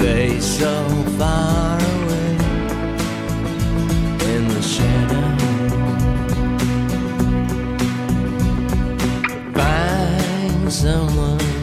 stay so far away in the shadow. Find someone